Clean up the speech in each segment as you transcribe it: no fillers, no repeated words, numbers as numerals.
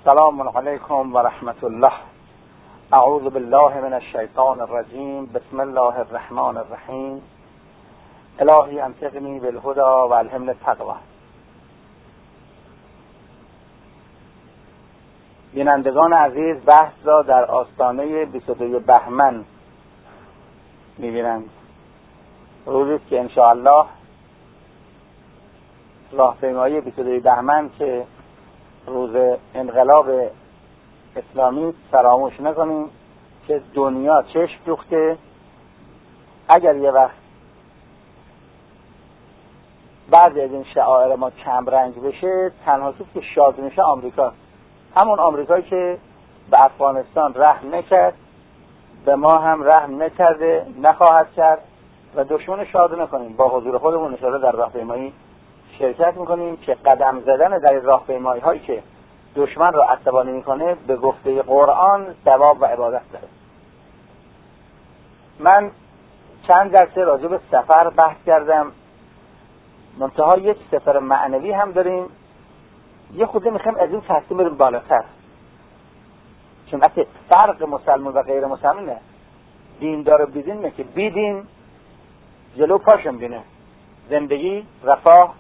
السلام علیکم و رحمت الله. اعوذ بالله من الشیطان الرجیم. بسم الله الرحمن الرحیم. الهی انطقنی بالهدى و الهمنی التقوی. بینندگان عزیز، بحث را در آستانه 22 بهمن می‌بینند. روزی که انشاءالله راهپیمایی 22 بهمن که روز انقلاب اسلامی فراموش نکنیم که دنیا چشم دوخته. اگر یه وقت بعضی از این شعائر ما کم رنگ بشه، تنها کسی که شاد میشه آمریکا، همون آمریکایی که به افغانستان رحم نکرد، به ما هم رحم نکرده، نخواهد کرد و دشمن شاد نکنیم. با حضور خودمون انشاءالله در راهپیمایی شرکت میکنیم که قدم زدن در راهپیمایی هایی که دشمن را عصبانی میکنه به گفته قرآن ثواب و عبادت داره. من چند جلسه راجع به سفر بحث کردم، منتها یک سفر معنوی هم داریم. یه خورده میخوایم از این تحصیل بریم بالاتر، چون اصلا فرق مسلمان و غیر مسلمانه. دیندار و بیدین که بیدین جلو پاشم بینه، زندگی، رفاه،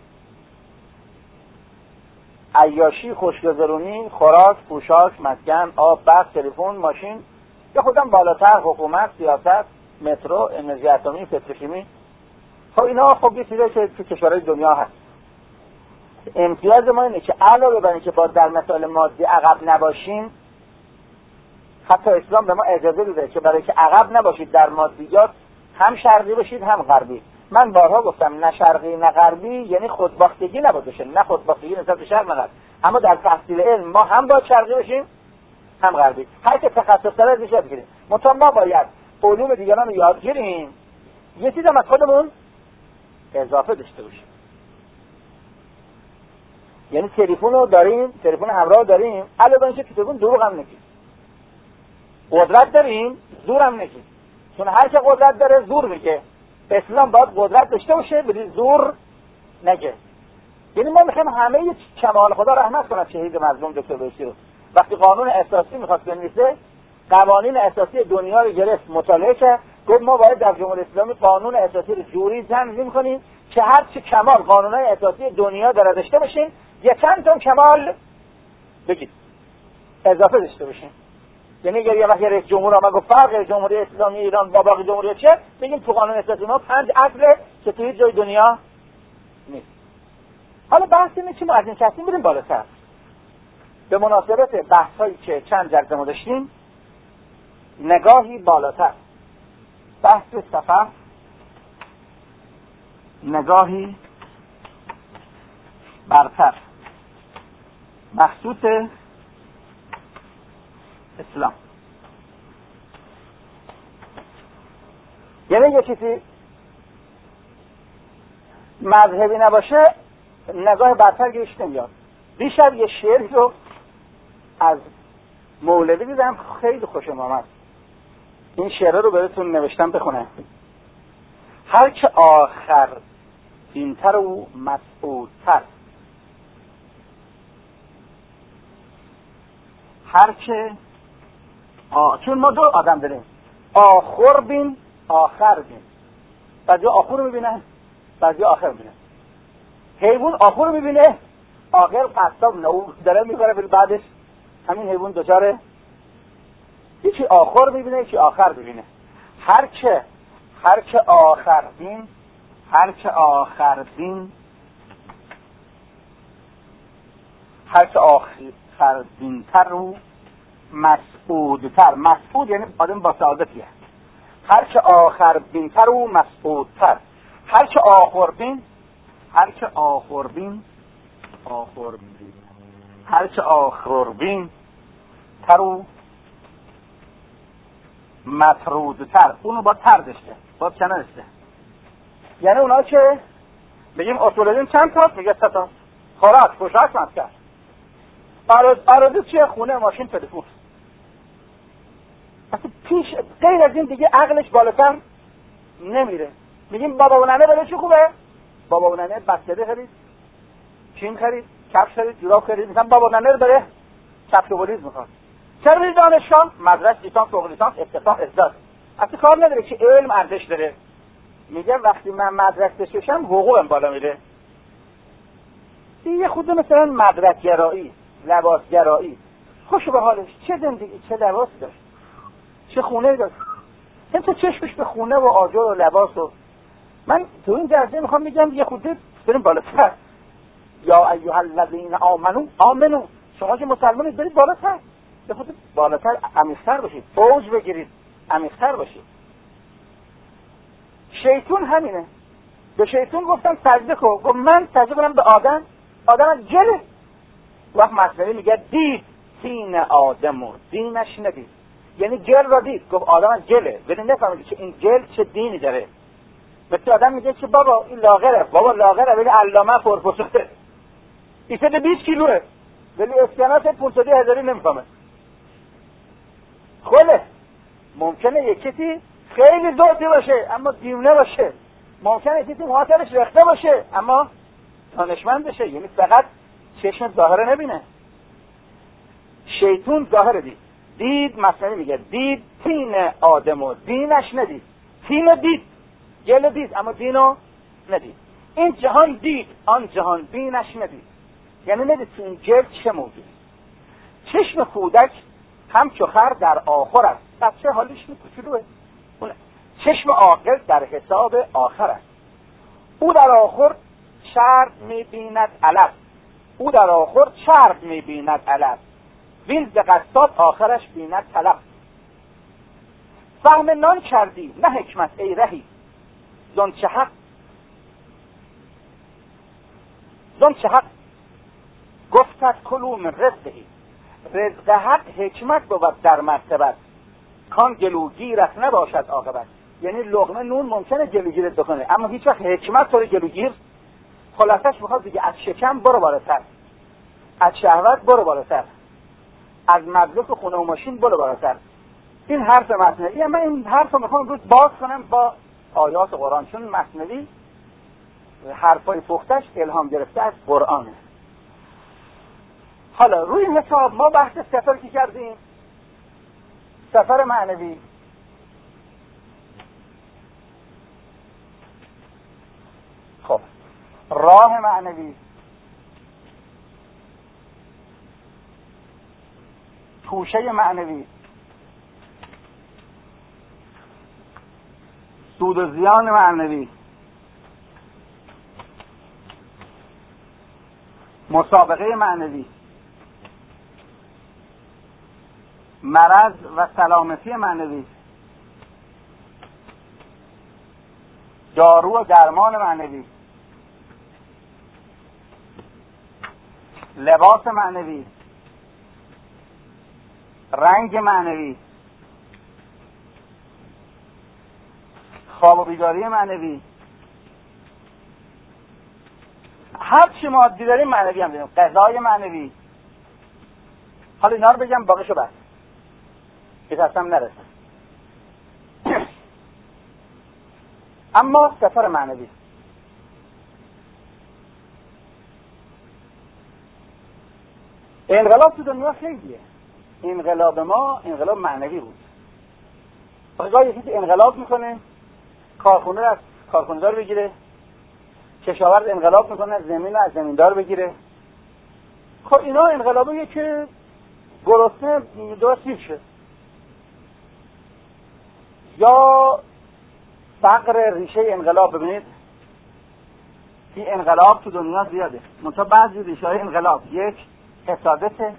عیاشی، خوشگذرونی، خوراک، پوشاک، مسکن، آب، برق، تلفن، ماشین، یا خودم بالاتر حکومت، سیاست، مترو، انرژی اتمی، پتروشیمی. خب اینا خب یه چیزایی که تو کشورهای دنیا هست. امتیاز ما اینه که علاوه بر اینکه با در مسائل مادی عقب نباشیم، حتی اسلام به ما اجازه میده که برای که عقب نباشید در مادیات، هم شرقی بشید هم غربی. من بارها گفتم نه شرقی نه غربی یعنی خودباختگی نباید بشه، نه خودباختگی نسبت به شرق نه غرب. اما در تحصیل علم ما هم باید شرقی بشیم هم غربی. هر که تخصص داره ازش یاد بگیریم. منتها ما باید علوم دیگران رو یاد گیریم، یه چیز هم از خودمون اضافه داشته باشیم. یعنی تلفن رو داریم، تلفن همراه داریم، علاوه بر اینکه تلفن دروغ هم نگیم. قدرت داریم، زور هم نگیم. چون هر که قدرت داره زور میگه. اسلام باید قدرت داشته باشه ولی زور نگه. یعنی ما میخوایم همه کمال خدا رحمت کنه شهید مظلوم دکتر بهشتی رو. وقتی قانون اساسی میخواست بنویسه، قوانین اساسی دنیا رو گرفت، مطالعه کرد، گفت ما باید در جمهوری اسلامی قانون اساسی رو جوری تنظیم کنیم که هر چه کمال قانونهای اساسی دنیا داره داشته باشیم، یه چند تا کمال بگید اضافه داشته باشیم. یعنی اگر یه وقت رئیس جمهور آمد گفت فرق جمهوری اسلامی ایران با باقی جمهوری چیه، بگیم تو قانون اساسی ما 5 اصله که توی جای دنیا نیست. حالا بحث اینه که ما از این کسی بریم بالاتر. به مناسبت بحث‌هایی که چند جلسه ما داشتیم، نگاهی بالاتر، بحث سفر، نگاهی برتر، مخصوص اسلام. یعنی یه چیزی مذهبی نباشه نگاه برتر گیش نمیاد. دیشب یه شعری رو از مولوی دیدم، خیلی خوشم آمد. این شعر رو براتون نوشتم بخونم. هر که آخر دینتر و مسعودتر، هر که چون ما دو آدم داریم، آخر بین آخر بین. بعضی آخر رو میبینن، بعضی آخر میبینن. حیوان آخر رو میبینه، آخر قصاب نور داره میبره، ولی بعدش همین حیوان دچار یکی آخر میبینه یکی آخر میبینه. هر که آخر بین، هر که آخر بین، هر که آخر بینتر و مسعودتر. مسعود یعنی آدم با سعادتیه. هر که آخر بینتر و مسعودتر. هر که آخر بین، هر که آخر بین، آخر بین، هر که آخر بین تر و مطرودتر. اونو با تر داشته، با چنه داشته. یعنی اونا که بگیم اصول دین چند تا، میگه 3 تا. خوراک، پوشاک، مسکن. آرزو چیه؟ خونه، ماشین، تلفن. اصلا پیش غیر از این دیگه عقلش بالاتر نمیره. میگیم بابا و ننه برای چی خوبه؟ بابا و ننه بسته‌ده خرید، چین خرید، کفش خرید، جوراب خرید. میگم بابا و ننه رو بره سبک و بلیز میخواد. چرا میری دانشگاه؟ مدرس، لیسانس، فوق لیسانس، استخدام، ازداد. اصلا کار نداره که علم ارزش داره. میگه وقتی من مدرک بشم حقوقم بالا میره. یه خود مثلا مدرک گرایی، لباس گرایی، خوش به حالش، چه زندگی، چه لباس داشت، چه خونه داشت. این تو چشمش به خونه و آجر و لباس و من تو این درجه میخوام بگم یه خود بریم بالاتر. یا ایها الذین آمنو شما که مسلمانید برید بالاتر، یه خود بالاتر، عمیق‌تر بشید، فوج بگیرید، عمیق‌تر بشید. شیطان همینه. به شیطان گفتم سجده کن، گفت من سجده کنم به آدم؟ آدم از جله. وقت مصنوی میگه دید سین آدم و دینش ندید، یعنی جل را دید، گفت آدم از جله، ولی نفهمید که این جل چه دینی داره. مثل آدم میگه که بابا این لاغره، بابا لاغره ولی علامه پرپسته، ایسه 20 کیلوه ولی اسکناس 500,000 نمیفهمه. خله ممکنه یک کسی خیلی زودی باشه اما دیونه باشه، ممکنه کسی موهاترش رخته باشه اما دانشمند بشه، یعنی فقط چشم ظاهره نبینه. شیطان ظاهره دید مصنوی میگه دید تین آدمو دینش ندید. تینو دید، گل دید اما دینو ندید. این جهان دید آن جهان دینش ندید، یعنی ندید تو این گل چه موجود. چشم کودک همچو خر در آخر است، بچه حالیش کوچولوئه. چشم عاقل در حساب آخر است. او در آخر شرط می‌بیند علف، او در آخر شرط می‌بیند علف، وین ز قصاب آخرش بیند طلب. فهم نان کردی نه حکمت ای رهی، زن چه حق گفتت کلوا من رزقه. رزق حق حکمت بود در مرتبت، کان گلوگیرت نباشد عاقبت. یعنی لقمه نون ممکنه گلوگیرت بکنه اما هیچ وقت حکمت تو رو گلوگیر. خلاصش میخواد دیگه از شکم برو بالاتر، از شهوت برو بالاتر، از مجلس و خونه و ماشین برو بالاتر. این حرف مصنوی. من این حرف رو میخوام امروز باز کنم با آیات قرآن، چون مصنوی حرفای پختش الهام گرفته از قرآنه. حالا روی حساب ما بحث سفر که کردیم، سفر معنوی، خب راه معنوی، توشه معنوی، سود و زیان معنوی، مسابقه معنوی، مرض و سلامتی معنوی، دارو و درمان معنوی، لباس معنوی، رنگ معنوی، خواب و بیداری معنوی، هر چی مادی داریم معنوی هم داریم، غذای معنوی. حالا اینا رو بگم باقیشو بس که دستم نرسه. اما سفر معنوی، انقلاب تو دنیا خیلیه. انقلاب ما انقلاب معنوی بود. بقیه یکی انقلاب میکنه، کارخونه از کارخونه‌دار بگیره، کشاورز انقلاب میکنه، زمین از زمیندار بگیره. خب اینا انقلابیه که گرسنه دو سیر شه، یا فقر ریشه انقلاب. ببینید این انقلاب تو دنیا زیاده، منتها بعضی ریشه های انقلاب، یک حسادته،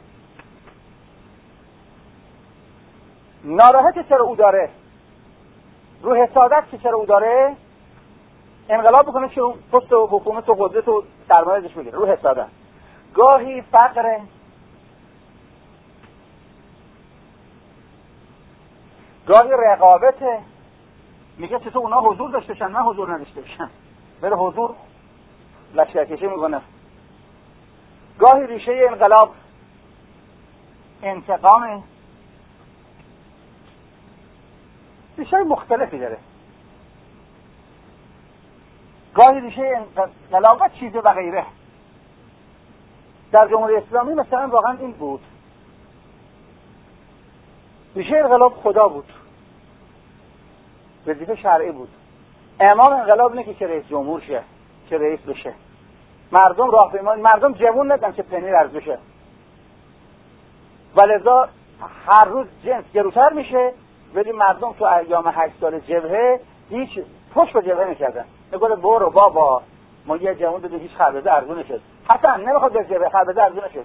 ناراحت چرا او داره، رو حسادت که چرا او داره انقلاب بکنه که پست و حکومت و قدرت و سرمایه ازش بگیره، رو حسادت. گاهی فقر، گاهی رقابته، میگه چطور اونا حضور داشته باشن من حضور نداشته باشم، بره حضور لشکرکشی میکنه. گاهی ریشه انقلاب انتقامه، ریشه مختلفی داره. گاهی ریشه انقلاب چیزه و غیره. در جمهوری اسلامی مثلا واقعا این بود ریشه انقلاب خدا بود، وظیفه شرعی بود. امام انقلاب اینه که رئیس جمهور شه، که رئیس بشه. مردم راهپیمایی، مردم جوون ندن که پنیر ارز بشه، ولذا هر روز جنس گروتر میشه. ولی مردم تو ایام 8 سال جبهه هیچ پشت به جبهه میکردن، میگه برو بابا ما یه جوون دادیم هیچ خربزه ارزون نشد، حتی نمیخواد به جبهه خربزه ارزون نشد.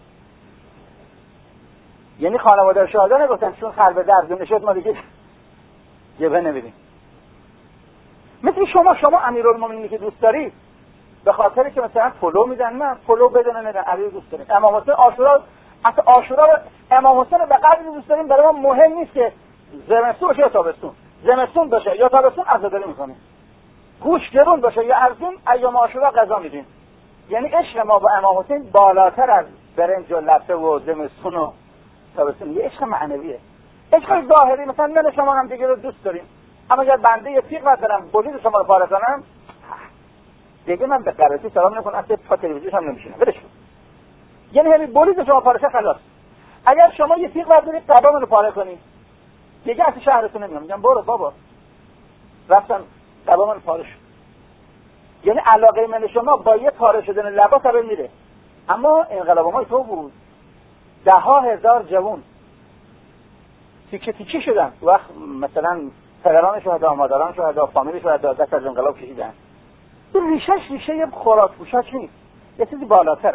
یعنی خانواده شهدا نگفتن چون خربزه ارزون نشد ما دیگه جبهه نمیدیم. مثل شما امیرالمومنینی که دوست دارید به خاطر که مثلا پلو میدن، من پلو بدون ندن علی دوست داریم، امام حسین عاشورا، اصلا عاشورا امام حسین به قدری دوست داریم برای ما مهم نیست که زمستون باشه یا تابستون، زمستون باشه یا تابستون عزاداری میکنیم، گوش گرون باشه یا ارزون، ایام عاشورا غذا میدیم. یعنی عشق ما با امام حسین بالاتر از برنج و لبه و زمستون و تابستون، یه عشق معنویه. عشق ظاهری مثلا من شما هم دیگه رو دوست داریم، اما اگر بنده یه تیغ بردارم بولید شما رو پاره کنم دیگه من به قرارتی سلام نکنم، اصلا پا تلویزیون هم نمیشینم، ولش کن. یعنی همین بولید شما پاره خلاص. اگر شما یه تیغ بردارید قبا منو پاره کنید دیگه از شهرتون نمیام، میگم برو بابا رفتم قبا منو پاره شد. یعنی علاقه من شما با یه پاره شدن لبا سر میره. اما انقلاب ما تو بود، 10,000 جوان تیکه تیکه شدن. وقت مثلا پدران شهدا، مادران شهدا، فامیل شهدا دست از انقلاب کشیدن. این ریشه یه خوراک پوشاک نیست، یه چیزی بالاتره،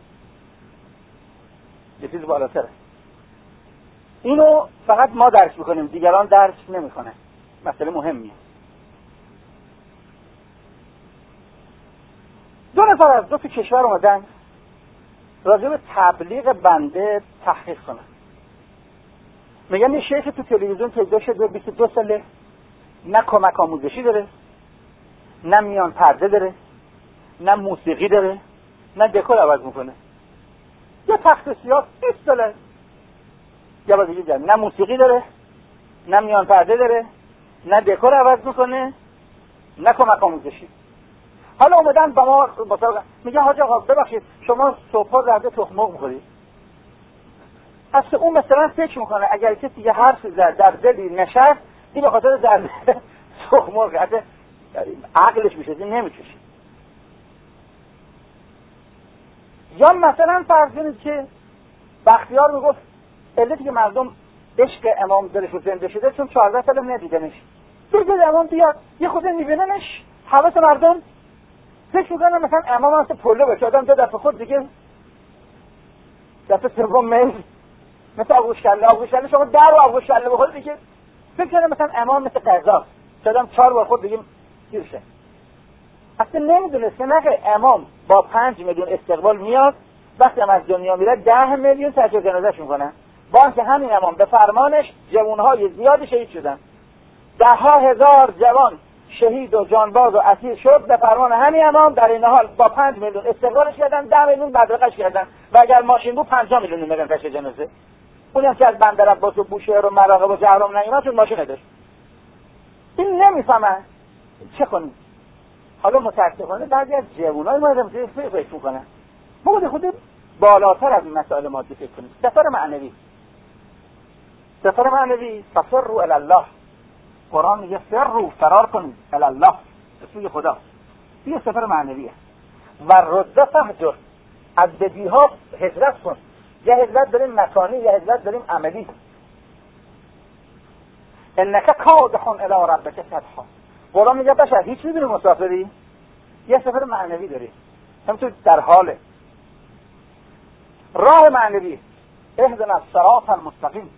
یه چیزی بالاتره. اینو فقط ما درک میکنیم، دیگران درک نمیکنن. مسئله مهمیه. 2 نفر از 2 کشور اومدن راجع به تبلیغ بنده تحقیق کنن. میگن یه شیخ تو تلویزیون پیدا شده 22 ساله، نه کمک آموزشی داره، نه میان پرده داره، نه موسیقی داره، نه دکور عوض میکنه. یه تخت سیاه 20 ساله یا با دیگه نه موسیقی داره، نه میان پرده داره، نه دکور عوض میکنه، نه کمک آموزشی. حالا اومدن با ما میگه حاج آقا ببخشید شما صبحا زرده تخم مرغ میخورید؟ اصلا اون مثلا فکر میکنه اگر کسی یه حرف زد در دلی نشست این به خاطر زرده تخم مرغ، اصلا عقلش میشه این نمیکشه. یا مثلا فرض کنید که بختیار میگفت علتی که مردم عشق امام دلش رو زنده شده چون 14 سال ندیدنش، بگید امام بیاد یه خود میبیننش حواس مردم فکر میکنن مثلا امام مثل پلو باشه، آدم 2 دفعه خود دیگه دفعه سوم میل مثل آغوشکله شما 10 آغوشکله بخورید دیگه فکر کنن مثلا امام مثل قضا آدم 4 بار خود دیگه گیر شه. اصلا نمیدونست که امام با 5 میلیون استقبال میاد، وقتی هم از دنیا میره 10 میلیون تجهیز جنازه‌اش میکنن. با اینکه همین امام به فرمانش جوانهای زیادی شهید شدن، 10,000 جوان شهید و جانباز و اسیر شد به فرمان همین امام. در این حال با 5 میلیون استقبالش کردن، 10 میلیون بدرقش کردن و اگر ماشین بود 50 میلیون میگن تشییع جنازه. اونی هم که از بندر عباس و بوشهر و مراغب و جهرم نیومد چون ماشین نداشت. این نمیفهمن چه کنیم. حالا متاسفانه بعضی از جوانای ما هم فکر میکنن ما خود بالاتر از این مسائل مادی فکر کنیم. سفر معنوی ففروا الی الله. قرآن میگه فرار کنید الی الله، به سوی خدا. این سفر معنویه. و رد فهجر، از بدیها هجرت کن. یه هجرت داریم مکانی، یه هجرت داریم عملی. انک کادح الی ربک کدحا. قرآن میگه بشر هیچ میدونی مسافری، یه سفر معنوی داری، همینطور در حاله. راه معنوی اهدنا الصراط المستقیم،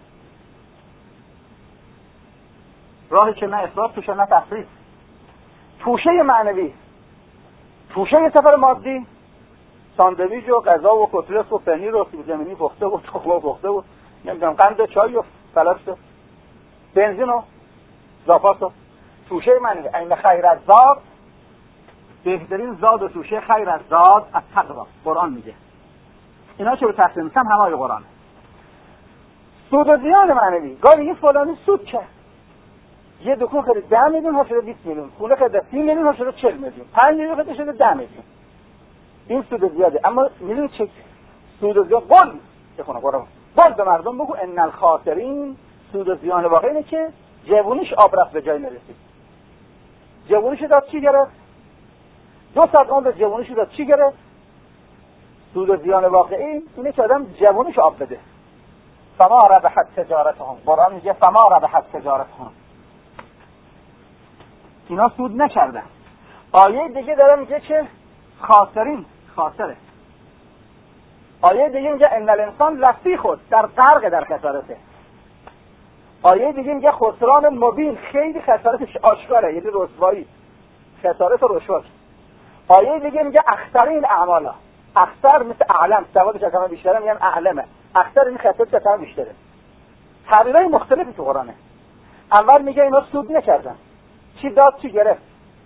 راهی که نه افراط توشه نه تفریط. توشه معنوی، توشه سفر مادی ساندویچ و غذا و کتلت و پنیر و سیب زمینی پخته و تخم پخته و نمیدونم قند و چای و فلاس و بنزین و زاپاس و توشه معنوی. این خیر از زاد، بهترین زاد و توشه خیر از زاد از تقوا. قرآن میگه اینا چه رو تقسیم میشم همه قرآن. سود و زیان معنوی، گاهی این فلانی سود کرد، یه دکون خرید 10 میلیون ها شده 20 میلیون، خونه خرید 30 میلیون ها شده 40 میلیون، 5 میلیون خرید شده 10 میلیون. این سود زیاده. اما میدونی چه سود زیاد؟ قول بخونه قرآن باز به مردم بگو ان الخاسرین، سود و زیان واقعی اینه که جوونیش آب رفت به جای نرسید. جوونیش داد چی گرفت؟ 200 عمر جوونیش داد چی گرفت؟ سود و زیان واقعی اینه که آدم جوونیش آب بده. فما ربحت تجارتهم، قرآن میگه فما ربحت تجارتهم، اینا سود نکردن. آیه دیگه داره میگه که خاسرین، خاسره. آیه دیگه میگه ان الانسان لفی خود، در غرق در خسارته. آیه دیگه میگه خسران مبین، خیلی خسارتش آشکاره، یعنی رسوایی، خسارت و رشوه. آیه دیگه میگه اخسرین اعمالا، اخسر مثل اعلم، سوادش کم بیشتره میگن اعلمه، اخسر این خسارتش کم بیشتره. تعبیرهای مختلفی تو قرآنه. اول میگه اینا سود نکردن، چی داد چی گرفت،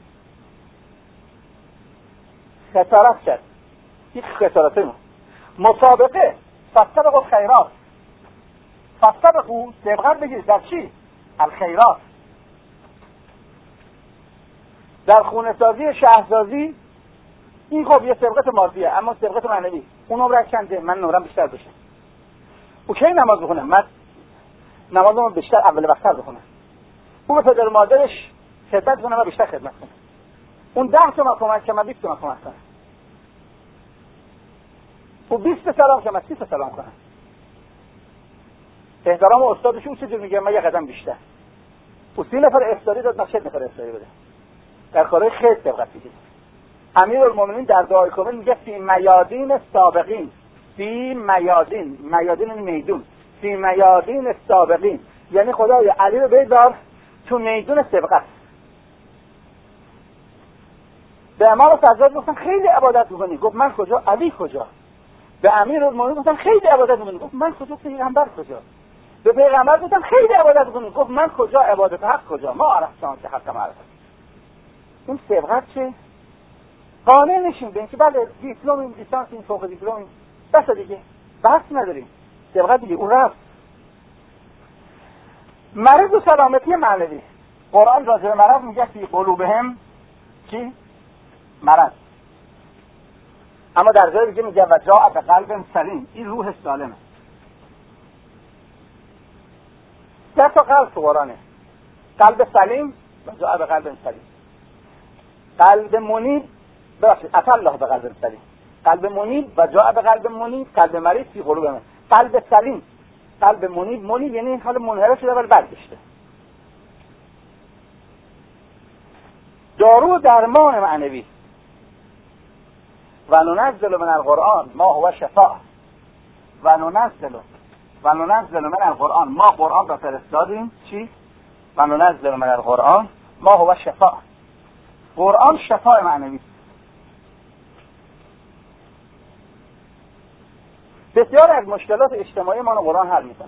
خسارت کرد، یک خسارته مسابقه، فاستبقوا الخیرات، فاستبقوا سبقت بگیرید در چی؟ الخیرات. در خونه سازی، شهرسازی، این خب یه سبقت مادیه، اما سبقت معنوی اون عمر کنده، من نورم بیشتر بشه. او کی نماز بخونه؟ من نمازمو بیشتر اول وقت‌تر بخونم. او به پدر مادرش خدمت کنه، من بیشتر خدمت کنم. اون 10 تومن کمک که من 20 تومن کمک کنم. او 20 سلام که من 30 سلام کنم. احترام استادشون چه جور میگه؟ من یه قدم بیشتر. او 30 نفر افطاری داد، من 40 نفر افطاری بده. در کارهای خیر سبقت بگیر. امیرالمومنین در دعای کامل میگه فی میادین سابقین، فی میادین، میادین این میدون، فی میادین سابقین، یعنی خدای علی رو بذار تو میدون سبقت. به امام سجاد گفتن خیلی عبادت میکنی، گفت من کجا؟ علی کجا؟ به امیرالمومنین گفتن خیلی عبادت میکنی، گفت من کجا؟ پیغمبر کجا؟ به پیغمبر گفتن خیلی عبادت میکنی، گفت من کجا؟ عبادت حق کجا؟ ما عرفتان که حق معرفت. این سبقت چه؟ قانع نشیم به اینکه بله دیپلم، لیسانس، این فوق دیپلم، بس دیگه بحث نداریم، سبقت دیگه اون رفت. مرض و سلامتی معنوی، قرآن راجع به مرض میگه فی قلوبهم چی؟ مرض. اما در جای دیگه میگه و جاء بقلب سلیم، این روح سالمه. 3 تا قلب تو قرآنه، قلب سلیم و جاء بقلب سلیم. قلب منیب، ببخشید عطا الله به قلب سلیم، قلب منیب و جاء به قلب منیب، قلب مریض فی قلوبهم. قلب سلیم، قلب منیب، منیب یعنی حال منحرف شده ولی برگشته. دارو درمان معنوی. و ننزل من القرآن ما هو شفاء، و ننزل من القرآن، ما قرآن را فرستادیم چی؟ و ننزل من القرآن ما هو شفاء، قرآن شفاء معنوی. بسیار از مشکلات اجتماعی ما رو قرآن حل میکنه.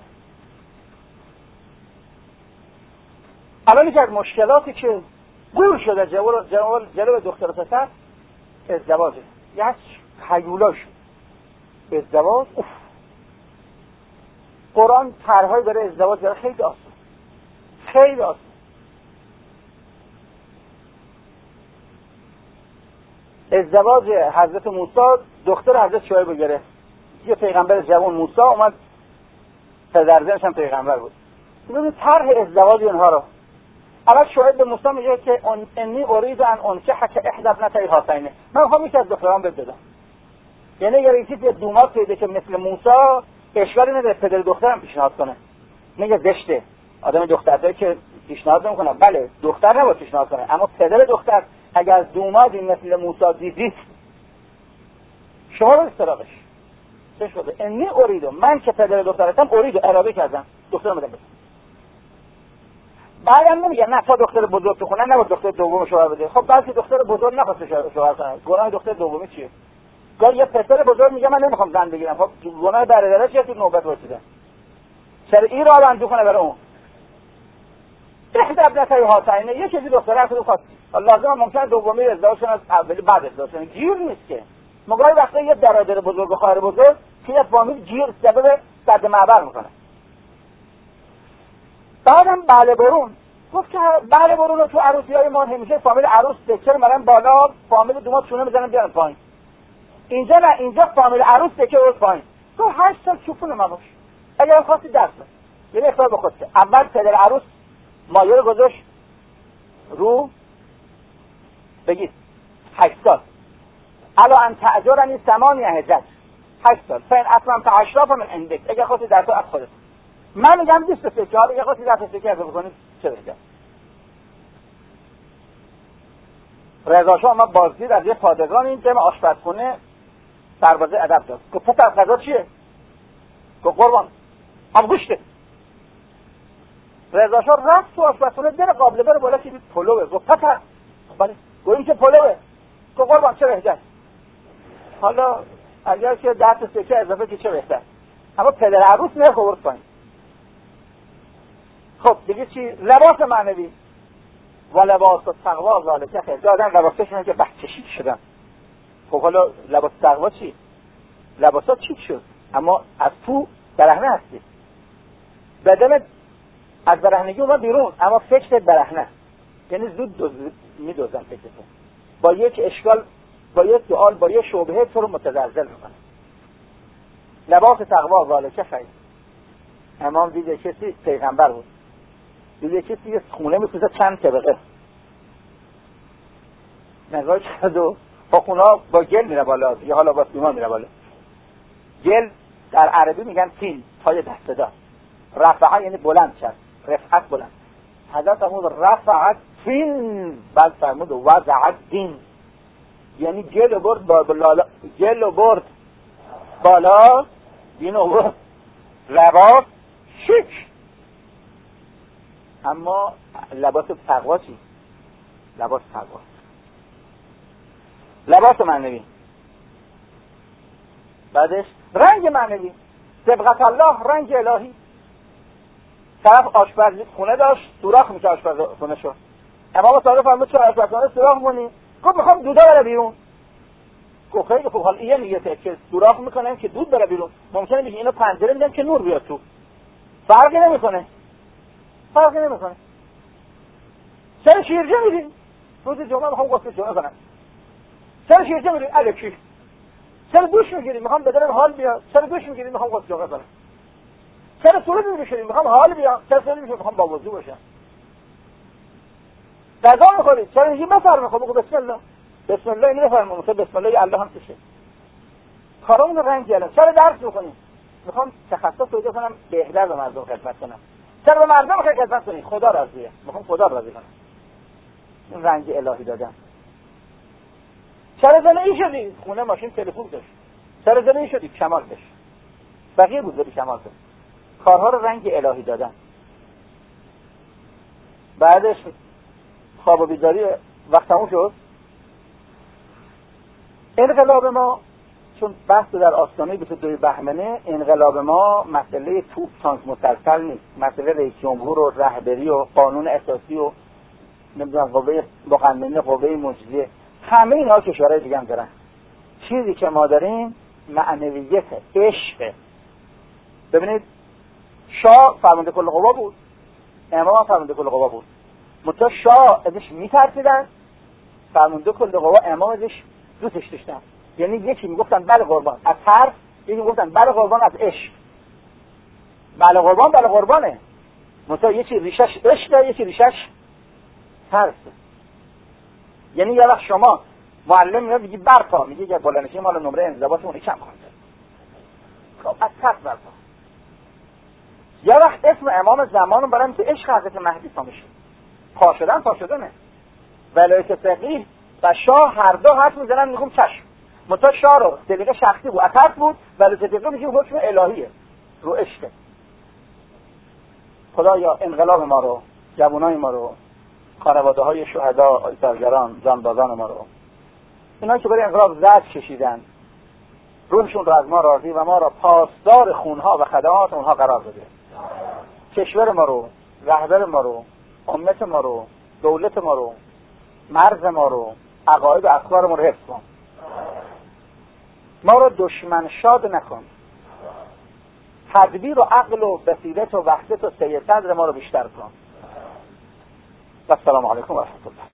اولی که از مشکلاتی که گور شده جلو دختر و پسر، ازدواجه. یک هیولاش ازدواج، اوف. قرآن طرح‌های برای ازدواج داره، خیلی آسان، خیلی آسان. ازدواج حضرت موسی دختر حضرت شعیب رو گرفت. یه پیغمبر جوان موسی اومد، پدرزنش هم پیغمبر بود. ببین طرح ازدواج اونها رو. اول شعیب به موسی میگه که انی ارید ان انکحک احدی ابنتای هاتین، من میخوام یکی از دخترام بدم. یعنی اگر یکی دومات پیدا که مثل موسی، اشکالی نداره پدر دخترم پیشنهاد کنه. میگه زشته آدم دختری که پیشنهاد نمیکنه. بله دختر نباید پیشنهاد کنه، اما پدر دختر اگر دومات مثل موسی دیدید شما رو استراقش چه شده؟ انی اریدو، من که پدر دخترتم اریدو، اراده کردم دخترم بدم. بعدم نمیگه نه تا دختر بزرگ تو خونه نباید دختر دوم شوهر بده. خب بعضی دختر بزرگ نخواسته شوهر کنه، گناه دختر دومی چیه؟ گاهی یه پسر بزرگ میگه من نمیخوام زن بگیرم، خب گناه برادرش چیه تو نوبت رسیده؟ چرا این راه بندو کنه برای اون؟ احد ابنتای هاتین، یه چیزی دختره خودت خواست، لازم ممکنه دومی ازدواج کنه از اولی بعد ازدواج کنه، گیر نیست که. مگه وقتی یه برادر بزرگ و خواهر بزرگ که یه فامیل گیر سبب صد معبر میکنه. بعدم بله برون گفت که بله برون رو تو عروسی‌های ما همیشه فامیل عروس دکر میرن بالا، فامیل دومات چونه میزنن بیان پایین. اینجا نه، اینجا فامیل عروس دکر رو پایین. تو 8 سال چوپون ما باش. اگر خواستی دست بده یه اختیار به خود که اول پدر عروس مایه رو گذاشت رو بگید 8 سال الا ان تأجرنی 8 حجج 8 سال فین اصلا تا اشراف من عندك اگر خواستی در تو از خودت من میگم 23 سال اگر خواستی در تو اضافه کنید چه بهتر. رضا شاه ما بازدید از یه پادگان این جمع آشپزخونه سربازه ادب داد گفت پسر غذا چیه؟ گفت قربان هم گوشته. رضا شاه رفت تو آشپزخونه در قابله بره بالا که پلوه گفت پسر بله گفت این که پلوه گفت قربان چه بهتر. حالا اگر که 10 تا سکه اضافه که چه بهتر اما پدر عروس نرخ آورد پایین. خب دیگه چی؟ لباس معنوی و لباس التقوا ذالک خیر. دادن لباسشون که بچشی شدن. خب حالا لباس تقوا چی؟ لباسات چی شد؟ اما از تو برهنه هستی. بدن از برهنگی اومد بیرون اما فکرت برهنه. یعنی زود میدوزن فکرتو. با یک اشکال، با یک سوال، با یک شبهه تو رو متزلزل میکنه. لباس تقوا ذالک خیر. امام دیده کسی پیغمبر بود. دیده کسی یه خونه میسازه چند طبقه. نگاه کرد و خونه با گل میره بالا یا حالا با سیمان میره بالا. گل در عربی میگن تین پای دسته دار. رفعه یعنی بلند شد، رفعت بلند. حضرت فرمود رفعت تین بعد فرمود وضعت دین یعنی گل برد بالا، گل برد بالا دین آورد لباس شیک. اما لباس تقوا چی؟ لباس تقوا لباس معنوی. بعدش رنگ معنوی صبغت الله رنگ الهی. طرف آشپز خونه داشت سوراخ میشه آشپز خونه شد. امام صادق فرمود چرا آشپز خونه سوراخ کنی؟ گفت میخوام دودا بره بیرون. گفت خیلی خوب حال این نیته که سوراخ میکنن که دود بره بیرون. ممکنه میشه اینو پنجره میدن که نور بیاد تو. فرقی نمیکنه. چرا شیرجه میدین؟ روز جمعه میخوام غسل جمعه کنم. چرا شیرجه میدین؟ الکی. چرا دوش میگیرید؟ میخوام بدنم حال بیاد. چرا دوش میگیرید؟ میخوام غسل جمعه کنم. چرا صورت میشورید؟ میخوام حال بیاد. چرا صورت میشورید؟ میخوام با وضو باشم. غذا میخورید؟ چرا میگی بفرمایید؟ خب بگو بسم الله. بسم الله اینو بفرمایید. مثلا بسم الله الله هم میشه. کارامون رنگ گله. چرا درس میخونید؟ میخوام تخصص پیدا کنم بهتر به مردم خدمت کنم. چرا به مردم خدمت کنید؟ خدا راضیه. میخوام خدا راضی کنم. این رنگ الهی دادم. چرا زنه ای شدی؟ خونه ماشین تلفن داشت. چرا زنه ای شدی؟ کمال داشت. بقیه بود ولی کمال داشت. کارها رو رنگ الهی دادن. بعدش خواب و بیداری وقت تموم شد. انقلاب ما چون بحث در آستانه 22 بهمنه انقلاب ما مسئله توپ تانک مسلسل نیست. مسئله رئیس جمهور و رهبری و قانون اساسی و نمیدونم قوه مقننه قوه مجریه همه اینا کشورهای دیگه هم دارن. چیزی که ما داریم معنویت عشق. ببینید شاه فرمانده کل قوا بود، امام فرمانده کل قوا بود. متا شاه ازش میترسیدن، فرمانده کل قوا امام ازش دوستش داشتن. یعنی یکی میگفتن بله قربان از ترس، یکی میگفتن بله قربان از عشق. بله قربان بله قربانه. متا یکی ریشش عشقه، یکی ریشش ترس. یعنی یه وقت شما معلم میاد میگی برپا، میگه که بلنشی مال نمره انضباطمون کم کنید. خب از ترس برپا. یه وقت اسم امام زمان برام که عشق حضرت مهدی تا میشه. پا شدنه. ولایت فقیه و شاه هر دو حرف میزنن میگم چشم. متا شاه رو طریق شخصی بود، اثر بود، ولایت فقیه میگیم حکم الهیه. رو عشق. خدایا انقلاب ما رو، جوانای ما رو، خانواده‌های شهدا، ایثارگران، جانبازان ما رو، اینا که برای انقلاب زرد کشیدن، روحشون را از ما راضی و ما را پاسدار خونها و خدمات اونها قرار بده. کشور ما رو، رهبر ما رو، امت ما رو، دولت ما رو، مرز ما رو، عقاید و افکار ما رو حفظ کن. ما رو دشمن شاد نکن. تدبیر و عقل و بصیرت و وحدت و سیر صدر ما رو بیشتر کن. و السلام علیکم و رحمت الله.